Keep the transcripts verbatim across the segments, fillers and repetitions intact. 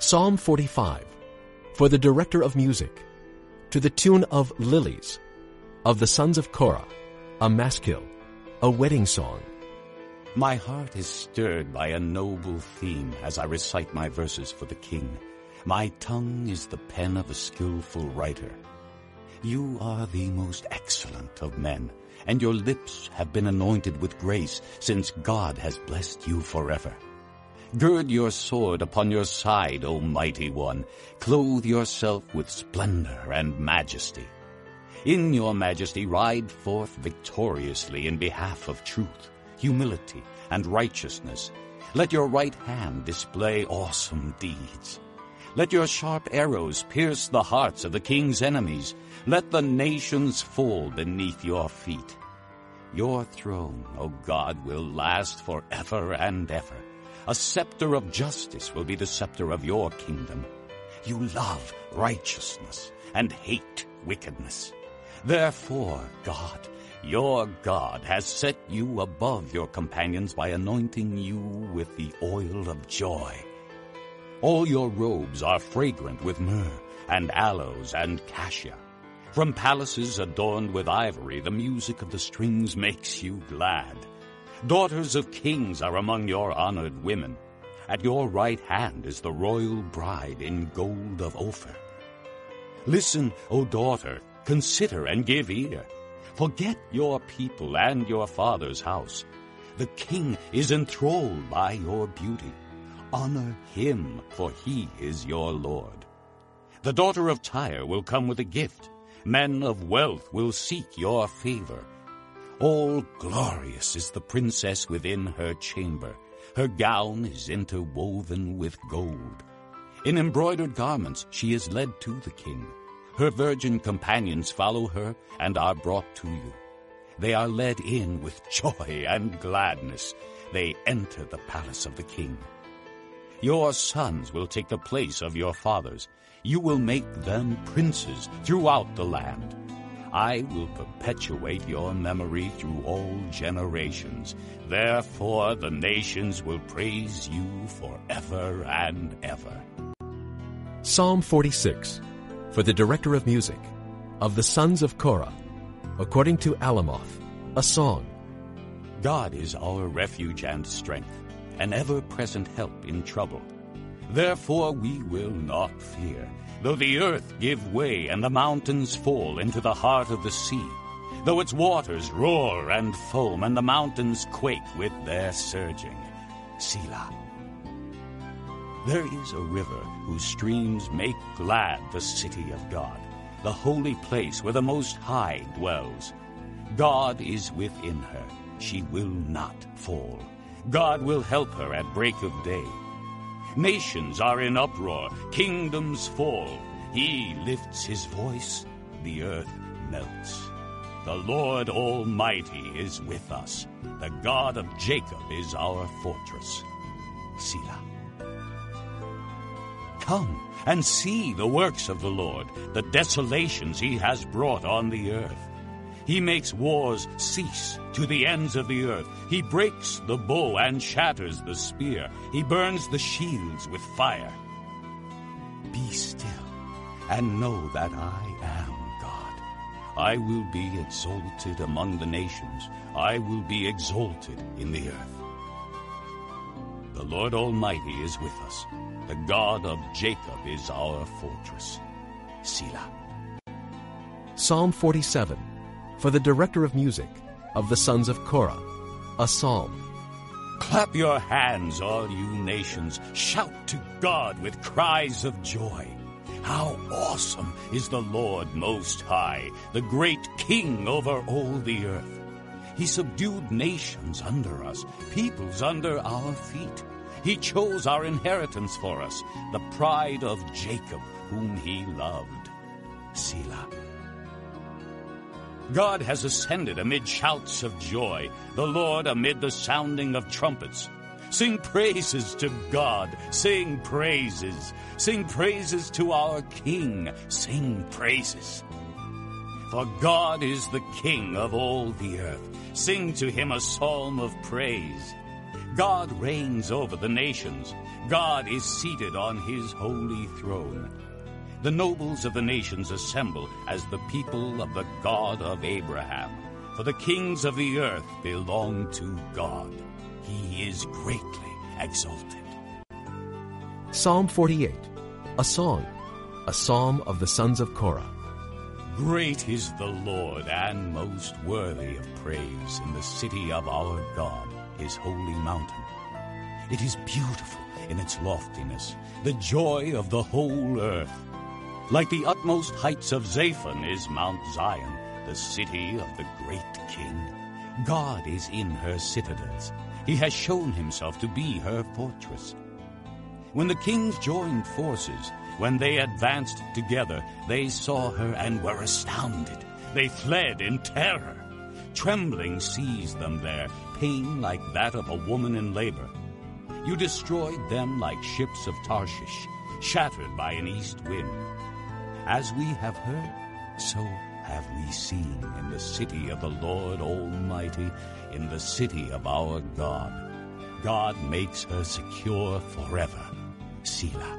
Psalm forty-five, for the director of music, to the tune of Lilies, of the sons of Korah, a maskil, a wedding song. My heart is stirred by a noble theme as I recite my verses for the king. My tongue is the pen of a skillful writer. You are the most excellent of men, and your lips have been anointed with grace, since God has blessed you forever. Gird your sword upon your side, O mighty one. Clothe yourself with splendor and majesty. In your majesty ride forth victoriously in behalf of truth, humility, and righteousness. Let your right hand display awesome deeds. Let your sharp arrows pierce the hearts of the king's enemies. Let the nations fall beneath your feet. Your throne, O God, will last forever and ever. A scepter of justice will be the scepter of your kingdom. You love righteousness and hate wickedness. Therefore, God, your God, has set you above your companions by anointing you with the oil of joy. All your robes are fragrant with myrrh and aloes and cassia. From palaces adorned with ivory, the music of the strings makes you glad. Daughters of kings are among your honored women. At your right hand is the royal bride in gold of Ophir. Listen, O daughter, consider and give ear. Forget your people and your father's house. The king is enthralled by your beauty. Honor him, for he is your lord. The daughter of Tyre will come with a gift. Men of wealth will seek your favor. All glorious is the princess within her chamber. Her gown is interwoven with gold. In embroidered garments she is led to the king. Her virgin companions follow her and are brought to you. They are led in with joy and gladness. They enter the palace of the king. Your sons will take the place of your fathers. You will make them princes throughout the land. I will perpetuate your memory through all generations. Therefore the nations will praise you forever and ever. Psalm forty-six, for the director of music, of the sons of Korah, according to Alamoth, a song. God is our refuge and strength, an ever-present help in trouble. Therefore we will not fear, though the earth give way and the mountains fall into the heart of the sea, though its waters roar and foam and the mountains quake with their surging. Selah. There is a river whose streams make glad the city of God, the holy place where the Most High dwells. God is within her. She will not fall. God will help her at break of day. Nations are in uproar, kingdoms fall. He lifts his voice, the earth melts. The Lord Almighty is with us. The God of Jacob is our fortress. Selah. Come and see the works of the Lord, the desolations he has brought on the earth. He makes wars cease to the ends of the earth. He breaks the bow and shatters the spear. He burns the shields with fire. Be still and know that I am God. I will be exalted among the nations. I will be exalted in the earth. The Lord Almighty is with us. The God of Jacob is our fortress. Selah. Psalm forty-seven, for the director of music, of the sons of Korah, a psalm. Clap your hands, all you nations. Shout to God with cries of joy. How awesome is the Lord Most High, the great King over all the earth. He subdued nations under us, peoples under our feet. He chose our inheritance for us, the pride of Jacob, whom he loved. Selah. God has ascended amid shouts of joy, the Lord amid the sounding of trumpets. Sing praises to God, sing praises. Sing praises to our King, sing praises. For God is the King of all the earth. Sing to him a psalm of praise. God reigns over the nations. God is seated on his holy throne. The nobles of the nations assemble as the people of the God of Abraham. For the kings of the earth belong to God. He is greatly exalted. Psalm forty-eight, a song, a psalm of the sons of Korah. Great is the Lord, and most worthy of praise in the city of our God, his holy mountain. It is beautiful in its loftiness, the joy of the whole earth. Like the utmost heights of Zaphon is Mount Zion, the city of the great King. God is in her citadels. He has shown himself to be her fortress. When the kings joined forces, when they advanced together, they saw her and were astounded. They fled in terror. Trembling seized them there, pain like that of a woman in labor. You destroyed them like ships of Tarshish, shattered by an east wind. As we have heard, so have we seen in the city of the Lord Almighty, in the city of our God. God makes her secure forever. Selah.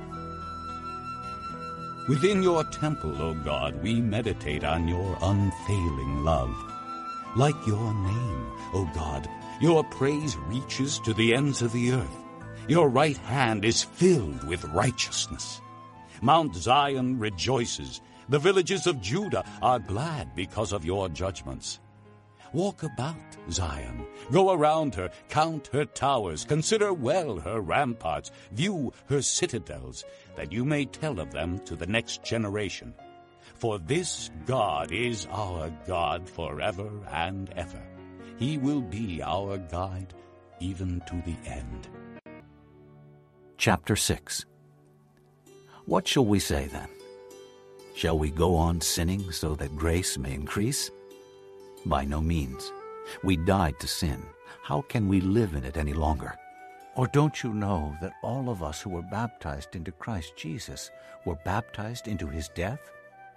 Within your temple, O God, we meditate on your unfailing love. Like your name, O God, your praise reaches to the ends of the earth. Your right hand is filled with righteousness. Mount Zion rejoices. The villages of Judah are glad because of your judgments. Walk about Zion. Go around her. Count her towers. Consider well her ramparts. View her citadels, that you may tell of them to the next generation. For this God is our God forever and ever. He will be our guide even to the end. Chapter six. What shall we say then? Shall we go on sinning so that grace may increase? By no means. We died to sin. How can we live in it any longer? Or don't you know that all of us who were baptized into Christ Jesus were baptized into his death?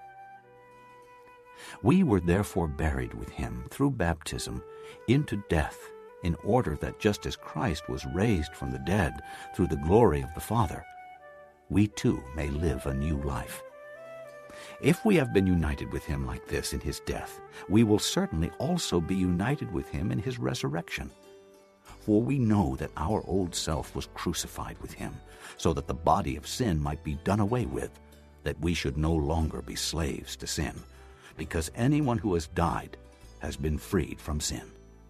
We were therefore buried with him through baptism into death, in order that just as Christ was raised from the dead through the glory of the Father, we too may live a new life. If we have been united with him like this in his death, we will certainly also be united with him in his resurrection. For we know that our old self was crucified with him, so that the body of sin might be done away with, that we should no longer be slaves to sin, because anyone who has died has been freed from sin.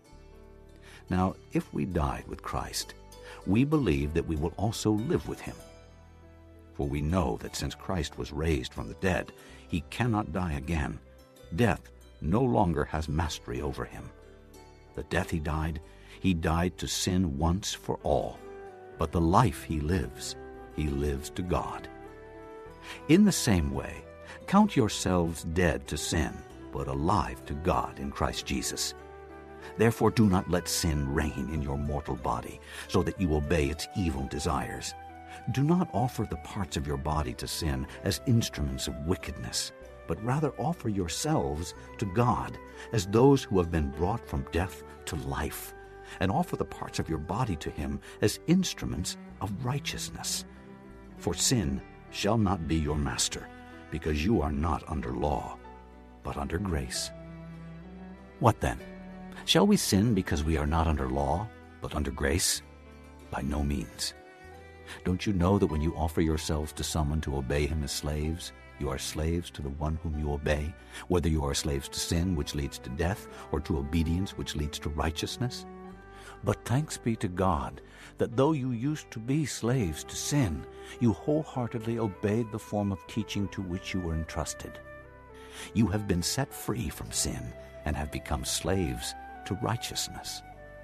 Now, if we died with Christ, we believe that we will also live with him. For we know that since Christ was raised from the dead, he cannot die again. Death no longer has mastery over him. The death he died, he died to sin once for all. But the life he lives, he lives to God. In the same way, count yourselves dead to sin, but alive to God in Christ Jesus. Therefore do not let sin reign in your mortal body, so that you obey its evil desires. Do not offer the parts of your body to sin as instruments of wickedness, but rather offer yourselves to God as those who have been brought from death to life, and offer the parts of your body to him as instruments of righteousness. For sin shall not be your master, because you are not under law, but under grace. What then? Shall we sin because we are not under law, but under grace? By no means. Don't you know that when you offer yourselves to someone to obey him as slaves, you are slaves to the one whom you obey, whether you are slaves to sin, which leads to death, or to obedience, which leads to righteousness? But thanks be to God that though you used to be slaves to sin, you wholeheartedly obeyed the form of teaching to which you were entrusted. You have been set free from sin and have become slaves to righteousness.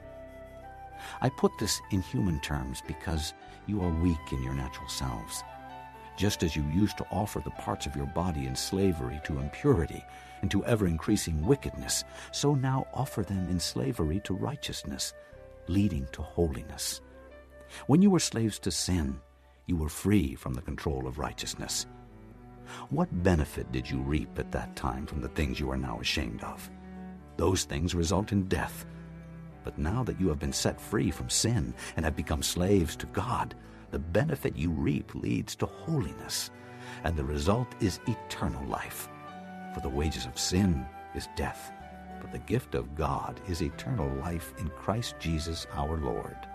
I put this in human terms because you are weak in your natural selves. Just as you used to offer the parts of your body in slavery to impurity and to ever-increasing wickedness, so now offer them in slavery to righteousness, leading to holiness. When you were slaves to sin, you were free from the control of righteousness. What benefit did you reap at that time from the things you are now ashamed of? Those things result in death. But now that you have been set free from sin and have become slaves to God, the benefit you reap leads to holiness, and the result is eternal life. For the wages of sin is death, but the gift of God is eternal life in Christ Jesus our Lord.